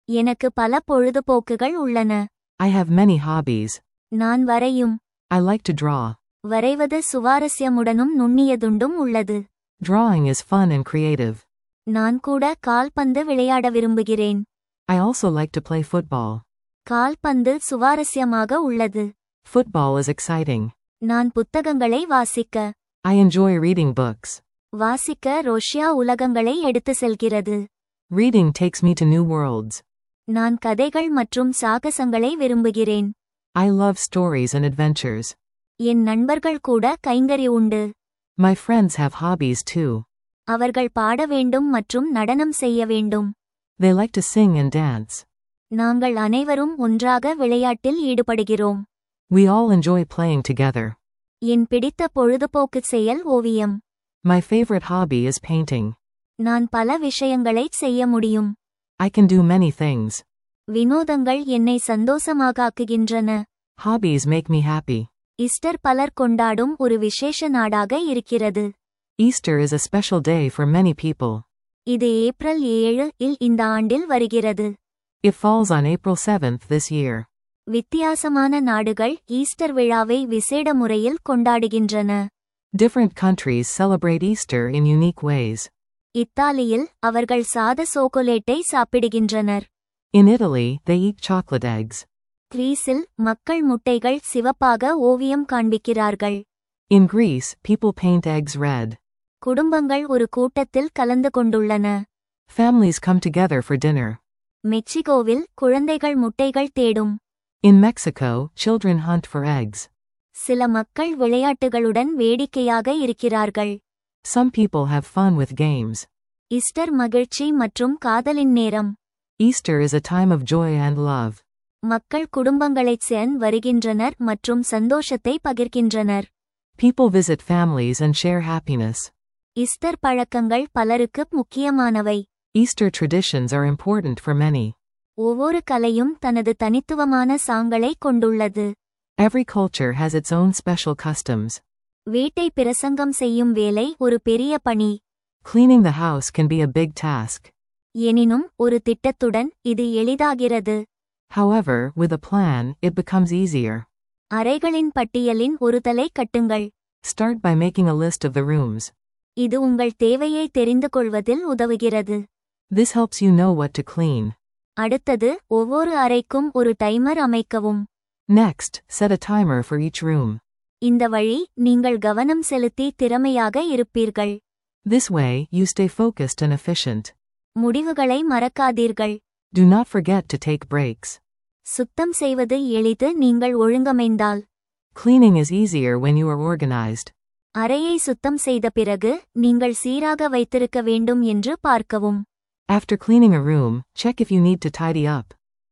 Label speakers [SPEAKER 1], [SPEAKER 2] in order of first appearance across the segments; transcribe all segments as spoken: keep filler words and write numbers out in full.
[SPEAKER 1] எனக்கு பல பொழுதுபோக்குகள் உள்ளன.
[SPEAKER 2] I have many hobbies.
[SPEAKER 1] நான் வரையும்.
[SPEAKER 2] I like to draw.
[SPEAKER 1] வரைவது சுவாரஸ்யமுடனும் நுண்ணியதுண்டும் உள்ளது.
[SPEAKER 2] Drawing is fun and creative.
[SPEAKER 1] நான் கூட கால்பந்து விளையாட விரும்புகிறேன்.
[SPEAKER 2] I also like to play football.
[SPEAKER 1] கால்பந்து சுவாரஸ்யமாக உள்ளது.
[SPEAKER 2] Football is exciting.
[SPEAKER 1] நான் புத்தகங்களை வாசிக்க.
[SPEAKER 2] I enjoy reading books.
[SPEAKER 1] வாசிக்க ரோஷியா உலகங்களை எடுத்து செல்கிறது.
[SPEAKER 2] Reading takes me to new worlds.
[SPEAKER 1] நான் கதைகள் மற்றும் சாகசங்களை விரும்புகிறேன்.
[SPEAKER 2] I love stories and adventures.
[SPEAKER 1] என் நண்பர்கள் கூட கைங்கரி உண்டு.
[SPEAKER 2] My friends have hobbies too.
[SPEAKER 1] அவர்கள் பாட வேண்டும் மற்றும் நடனம் செய்ய வேண்டும்.
[SPEAKER 2] They like to sing and dance.
[SPEAKER 1] நாங்கள் அனைவரும் ஒன்றாக விளையாட்டில் ஈடுபடுகிறோம்.
[SPEAKER 2] We all enjoy playing together.
[SPEAKER 1] என் பிடித்த பொழுதுபோக்கு செயல் ஓவியம்.
[SPEAKER 2] My favorite hobby is painting.
[SPEAKER 1] நான் பல விஷயங்களை செய்ய முடியும்.
[SPEAKER 2] I can do many things.
[SPEAKER 1] வினோதங்கள் என்னை சந்தோஷமாக ஆக்குகின்றன.
[SPEAKER 2] Hobbies make me happy.
[SPEAKER 1] Easter பலர் கொண்டாடும் ஒரு விசேஷ நாடாக இருக்கிறது.
[SPEAKER 2] Easter is a special day for many people.
[SPEAKER 1] இது ஏப்ரல் ஏழு இல் இந்த ஆண்டில் வருகிறது.
[SPEAKER 2] It falls on April seventh this year.
[SPEAKER 1] வித்தியாசமான நாடுகள் ஈஸ்டர் விழாவை விசேட முறையில் கொண்டாடுகின்றன.
[SPEAKER 2] Different countries celebrate Easter in unique ways.
[SPEAKER 1] இத்தாலியில் அவர்கள் சாத சோகோலேட்டை சாப்பிடுகின்றனர்.
[SPEAKER 2] In Italy, they eat chocolate eggs.
[SPEAKER 1] கிரீஸில் மக்கள் முட்டைகள் சிவப்பாக ஓவியம் காண்பிக்கிறார்கள்.
[SPEAKER 2] In Greece, people paint eggs red.
[SPEAKER 1] குடும்பங்கள் ஒரு கூட்டத்தில் கலந்து கொண்டுள்ளன.
[SPEAKER 2] Families come together for dinner.
[SPEAKER 1] மெக்சிகோவில் குழந்தைகள் முட்டைகள் தேடும்.
[SPEAKER 2] In Mexico, children hunt for eggs.
[SPEAKER 1] சில மக்கள் விளையாட்டுகளுடன் வேடிக்கையாக இருக்கிறார்கள்.
[SPEAKER 2] Some people have fun with games.
[SPEAKER 1] Easter மகிழ்ச்சி மற்றும் காதலின் நேரம்.
[SPEAKER 2] Easter is a time of joy and love.
[SPEAKER 1] மக்கள் குடும்பங்களைச் சேர்ந்து வருகின்றனர் மற்றும் சந்தோஷத்தை பகிர்கின்றனர்.
[SPEAKER 2] People visit families and share happiness.
[SPEAKER 1] Easter பழக்கங்கள் பலருக்கு முக்கியமானவை.
[SPEAKER 2] Easter traditions are important for many.
[SPEAKER 1] ஒவ்வொரு கலையும் தனது தனித்துவமான சாங்களை கொண்டுள்ளது.
[SPEAKER 2] Every culture has its own special customs.
[SPEAKER 1] வீட்டை பிரசங்கம் செய்யும் வேலை ஒரு பெரிய பணி.
[SPEAKER 2] Cleaning the house can be a big task.
[SPEAKER 1] எனினும் ஒரு திட்டத்துடன் இது எளிதாகிறது.
[SPEAKER 2] However, with a plan, it becomes easier.
[SPEAKER 1] அறைகளின் பட்டியலின் ஒருதலை கட்டுங்கள்.
[SPEAKER 2] Start by making a list of the rooms.
[SPEAKER 1] இது உங்கள் தேவையை தெரிந்து கொள்வதில் உதவுகிறது.
[SPEAKER 2] This helps you know what to clean.
[SPEAKER 1] அடுத்தது ஒவ்வொரு அறைக்கும் ஒரு டைமர் அமைக்கவும்.
[SPEAKER 2] Next, set a timer for each room.
[SPEAKER 1] இந்த வழி நீங்கள் கவனம் செலுத்தி திறமையாக இருப்பீர்கள்.
[SPEAKER 2] This way, you stay focused and efficient.
[SPEAKER 1] முடிவுகளை மறக்காதீர்கள்.
[SPEAKER 2] Do not forget to take breaks.
[SPEAKER 1] சுத்தம் செய்வது எளிது நீங்கள் ஒழுங்கமைந்தால்.
[SPEAKER 2] Cleaning is easier when you are organized.
[SPEAKER 1] அறையை சுத்தம் செய்த பிறகு நீங்கள் சீராக வைத்திருக்க வேண்டும் என்று பார்க்கவும்.
[SPEAKER 2] After cleaning a room, check if you need to tidy up.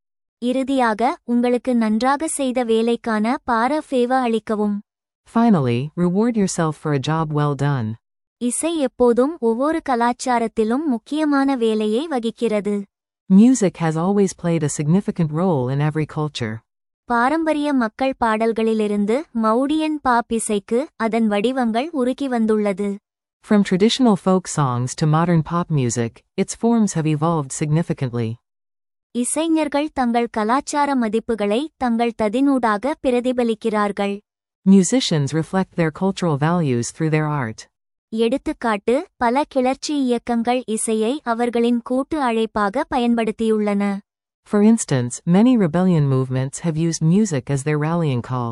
[SPEAKER 1] இறுதியாக உங்களுக்கு நன்றாக செய்த வேலைக்கான பாராஃபேவ அளிக்கவும்.
[SPEAKER 2] Finally, reward yourself for a job well done.
[SPEAKER 1] இசை எப்போதும் ஒவ்வொரு கலாச்சாரத்திலும் முக்கியமான வேலையை வகிக்கிறது.
[SPEAKER 2] Music has always played a significant role in every culture.
[SPEAKER 1] பாரம்பரிய மக்கள் பாடல்களிலிருந்து மௌடியன் பாப் இசைக்கு அதன் வடிவங்கள் உருகி வந்துள்ளது.
[SPEAKER 2] From traditional folk songs to modern pop music, its forms have evolved significantly.
[SPEAKER 1] இசைஞர்கள் தங்கள் கலாச்சார மதிப்புகளை தங்கள் ததினூடாக பிரதிபலிக்கிறார்கள்.
[SPEAKER 2] Musicians reflect their cultural values through their art.
[SPEAKER 1] எடுத்துக்காட்டு, பல கிளர்ச்சி இயக்கங்கள் இசையை அவர்களின் கூட்டு அழைப்பாக பயன்படுத்தியுள்ளன.
[SPEAKER 2] For instance, many rebellion movements have used music as their rallying call.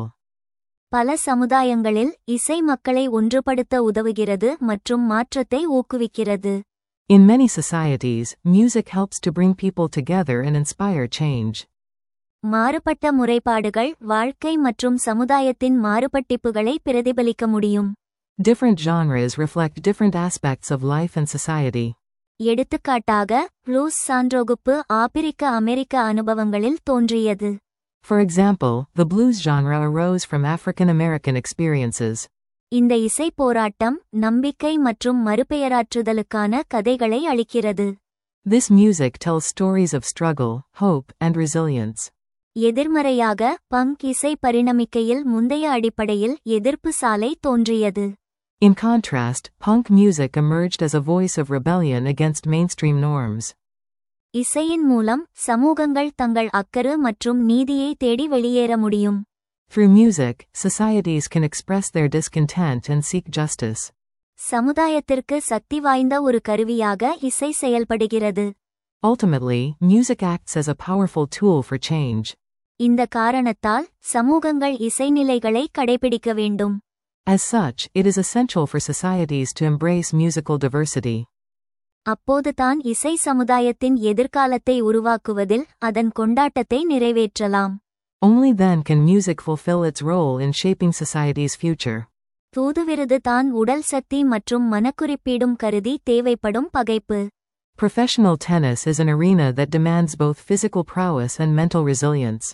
[SPEAKER 1] பல சமுதாயங்களில் இசை மக்களை ஒன்றுபடுத்த உதவுகிறது மற்றும் மாற்றத்தை ஊக்குவிக்கிறது.
[SPEAKER 2] In many societies, music helps to bring people together and inspire change.
[SPEAKER 1] மாறுபட்ட முறைப்பாடுகள் வாழ்க்கை மற்றும் சமுதாயத்தின் மாறுபட்டிப்புகளை பிரதிபலிக்க முடியும்.
[SPEAKER 2] Different genres reflect different aspects of life and society.
[SPEAKER 1] எடுத்துக்காட்டாக, ப்ளூஸ் சான்றொகுப்பு ஆப்பிரிக்க அமெரிக்க அனுபவங்களில் தோன்றியது.
[SPEAKER 2] For example, the blues genre arose from African American experiences.
[SPEAKER 1] இந்த இசை போராட்டம் நம்பிக்கை மற்றும் மறுபெயராற்றுதலுக்கான கதைகளை அளிக்கிறது.
[SPEAKER 2] This music tells stories of struggle, hope, and resilience.
[SPEAKER 1] எதிர்மறையாக, பங்க் இசை பரிணமிக்கையில் முந்தைய அடிப்படையில் எதிர்ப்பு சாலை தோன்றியது.
[SPEAKER 2] In contrast, punk music emerged as a voice of rebellion against mainstream norms.
[SPEAKER 1] இசையின் மூலம் சமூகங்கள் தங்கள் அக்கறை மற்றும் நீதியை தேடி வெளியேற முடியும்.
[SPEAKER 2] Through music, societies can express their discontent and seek justice.
[SPEAKER 1] சமுதாயத்திற்கு சக்தி வாய்ந்த ஒரு கருவியாக இசை செயல்படுகிறது.
[SPEAKER 2] Ultimately, music acts as a powerful tool for change.
[SPEAKER 1] இந்த காரணத்தால் சமூகங்கள் இசைநிலைகளை கடைபிடிக்க வேண்டும்.
[SPEAKER 2] As such, it is essential for societies to embrace musical diversity.
[SPEAKER 1] அப்போதுதான் இசை சமுதாயத்தின் எதிர்காலத்தை உருவாக்குவதில் அதன் கொண்டாட்டத்தை நிறைவேற்றலாம்.
[SPEAKER 2] Only then can music fulfill its role in shaping society's future.
[SPEAKER 1] தூதுவிருது தான் உடல் சக்தி மற்றும் மனக்குறிப்பீடும் கருதி தேவைப்படும் பகைப்பு.
[SPEAKER 2] Professional tennis is an arena that demands both physical prowess and mental resilience.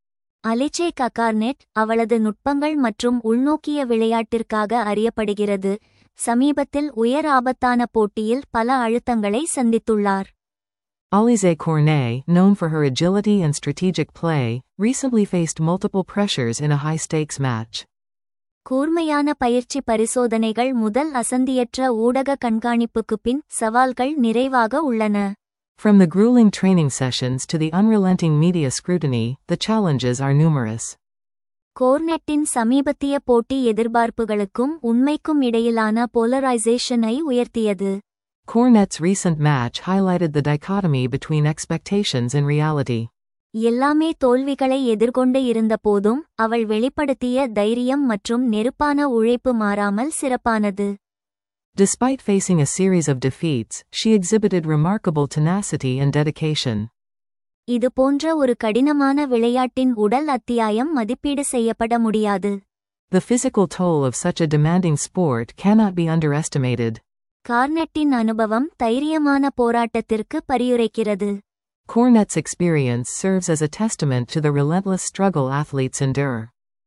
[SPEAKER 1] அலிசே ககார்னெட் அவளது நுட்பங்கள் மற்றும் உள்நோக்கிய விளையாட்டிற்காக அறியப்படுகிறது. சமீபத்தில் உயர் ஆபத்தான போட்டியில் பல அழுத்தங்களை சந்தித்துள்ளார்.
[SPEAKER 2] Alizé Cornet, known for her agility and strategic play, recently faced multiple pressures in a high-stakes match.
[SPEAKER 1] கூர்மையான பயிற்சி பரிசோதனைகள் முதல் அசந்தியற்ற ஊடக கண்காணிப்புக்கு பின் சவால்கள் நிறைவாக உள்ளன.
[SPEAKER 2] From the grueling training sessions to the unrelenting media scrutiny, the challenges are numerous.
[SPEAKER 1] கோர்னெட்டின் சமீபத்திய போட்டி எதிர்பார்ப்புகளுக்கும் உண்மைக்கும் இடையிலான போலரைசேஷனை உயர்த்தியது.
[SPEAKER 2] Cornet's recent match highlighted the dichotomy between expectations and reality.
[SPEAKER 1] எல்லாமே தோல்விகளை எதிர்கொண்டு இருந்தபோதும் அவள் வெளிப்படுத்திய தைரியம் மற்றும் நெருப்பான உழைப்பு மாறாமல் சிறப்பானது.
[SPEAKER 2] Despite facing a series of defeats, she exhibited remarkable tenacity and dedication.
[SPEAKER 1] இது போன்ற ஒரு கடினமான விளையாட்டின் உடல் அத்தியாயம் மதிப்பீடு செய்யப்பட முடியாது.
[SPEAKER 2] The physical toll of such a demanding sport cannot be underestimated.
[SPEAKER 1] கார்னெட்டின் அனுபவம் தைரியமான போராட்டத்திற்கு பரியுரைக்கிறது.
[SPEAKER 2] Cornet's experience serves as a testament to the relentless struggle athletes endure.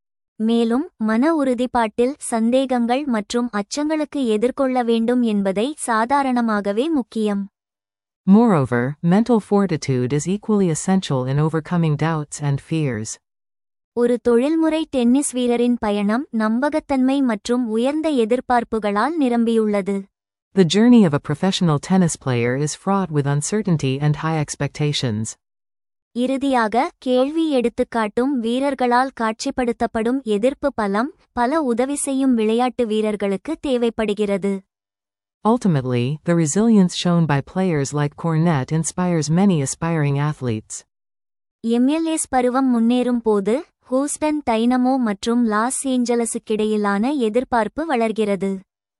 [SPEAKER 1] மேலும் மன உறுதிப்பாட்டில் சந்தேகங்கள் மற்றும் அச்சங்களுக்கு எதிர்கொள்ள வேண்டும் என்பதை சாதாரணமாகவே முக்கியம்.
[SPEAKER 2] Moreover, mental fortitude is equally essential in overcoming doubts and fears.
[SPEAKER 1] ஒரு தொழில்முறை டென்னிஸ் வீரரின் பயணம் நம்பகத்தன்மை மற்றும் உயர்ந்த எதிர்பார்ப்புகளால் நிரம்பியுள்ளது.
[SPEAKER 2] The journey of a professional tennis player is fraught with uncertainty and high expectations.
[SPEAKER 1] இறுதியாக கேள்வி எடுத்துக்காட்டும் வீரர்களால் காட்சிப்படுத்தப்படும் எதிர்ப்பு பலம் பல உதவி செய்யும் விளையாட்டு வீரர்களுக்கு தேவைப்படுகிறது.
[SPEAKER 2] Ultimately, the resilience shown by players like Cornet inspires many aspiring athletes.
[SPEAKER 1] MLS பருவம் முன்னேறும் போது ஹூஸ்டன் டைனமோ மற்றும் லாஸ் ஏஞ்சலஸுக்கிடையிலான எதிர்பார்ப்பு வளர்கிறது.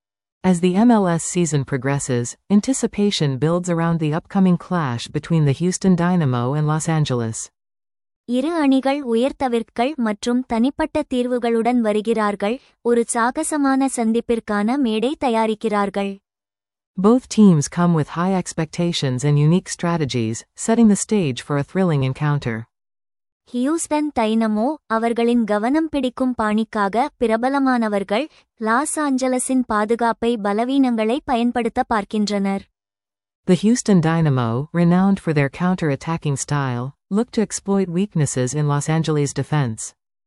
[SPEAKER 2] As the M L S season progresses, anticipation builds around the upcoming clash between the Houston Dynamo and Los Angeles.
[SPEAKER 1] இரு அணிகள் உயர்தவிர்க்கள் மற்றும் தனிப்பட்ட தீர்வுகளுடன் வருகிறார்கள், ஒரு சாகசமான சந்திப்பிற்கான மேடை தயாரிக்கிறார்கள்.
[SPEAKER 2] Both teams come with high expectations and unique strategies, setting the stage for a thrilling encounter.
[SPEAKER 1] Houston Dynamo அவர்களின் கவனம் பிடிக்கும் பாணிக்காக பிரபலமானவர்கள், லாஸ் ஆஞ்சலஸின் பாதுகாப்பை பலவீனங்களை பயன்படுத்த பார்க்கின்றனர்.
[SPEAKER 2] The Houston Dynamo, renowned for their counter-attacking style, look to exploit weaknesses in Los Angeles' defense.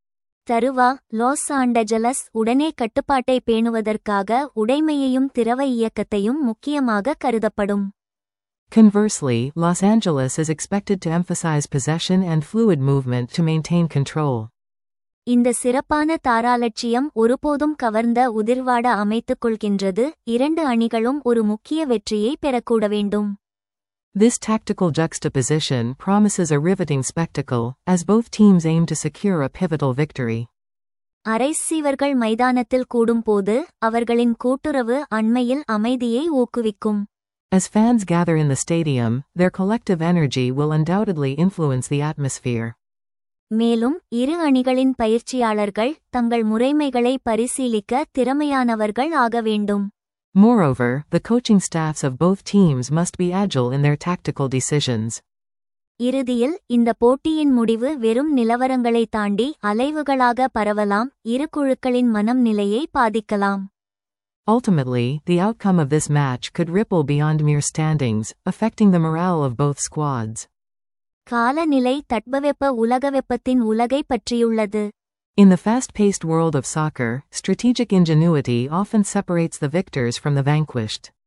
[SPEAKER 1] தருவா Los Angeles உடனே கட்டுப்பாட்டை பேணுவதற்காக உடைமையையும் திரவ இயக்கத்தையும் முக்கியமாக கருதப்படும்.
[SPEAKER 2] Conversely, Los Angeles is expected to emphasize possession and fluid movement to maintain control.
[SPEAKER 1] இந்த சிறப்பான தாராலட்சியம் ஒருபோதும் கவர்ந்த உதிர்வாட அமைத்துக் கொள்கின்றது, இரண்டு அணிகளும் ஒரு முக்கிய வெற்றியை பெறக்கூட வேண்டும்.
[SPEAKER 2] This tactical juxtaposition promises a riveting spectacle, as both teams aim to secure a pivotal victory.
[SPEAKER 1] அரைசீவர்கள் மைதானத்தில் கூடும்போது அவர்களின் கூட்டுறவு அண்மையில் அமைதியை ஊக்குவிக்கும்.
[SPEAKER 2] As fans gather in the stadium, their collective energy will undoubtedly influence the atmosphere.
[SPEAKER 1] மேலும் இரு அணிகளின் பயிற்சியாளர்கள் தங்கள் முறைமைகளை பரிசீலிக்க திறமையானவர்கள் ஆக வேண்டும்.
[SPEAKER 2] Moreover, the coaching staffs of both teams must be agile in their tactical decisions.
[SPEAKER 1] இறுதியில் இந்த போட்டியின் முடிவு வெறும் நிலவரங்களை தாண்டி அலைவுகளாக பரவலாம், இரு குழுக்களின் மனம் நிலையை பாதிக்கலாம்.
[SPEAKER 2] Ultimately, the outcome of this match could ripple beyond mere standings, affecting the morale of both squads.
[SPEAKER 1] காலநிலை தட்பவெப்ப உலகவெப்பத்தின் உலகை பற்றியுள்ளது.
[SPEAKER 2] In the fast-paced world of soccer, strategic ingenuity often separates the victors from the vanquished.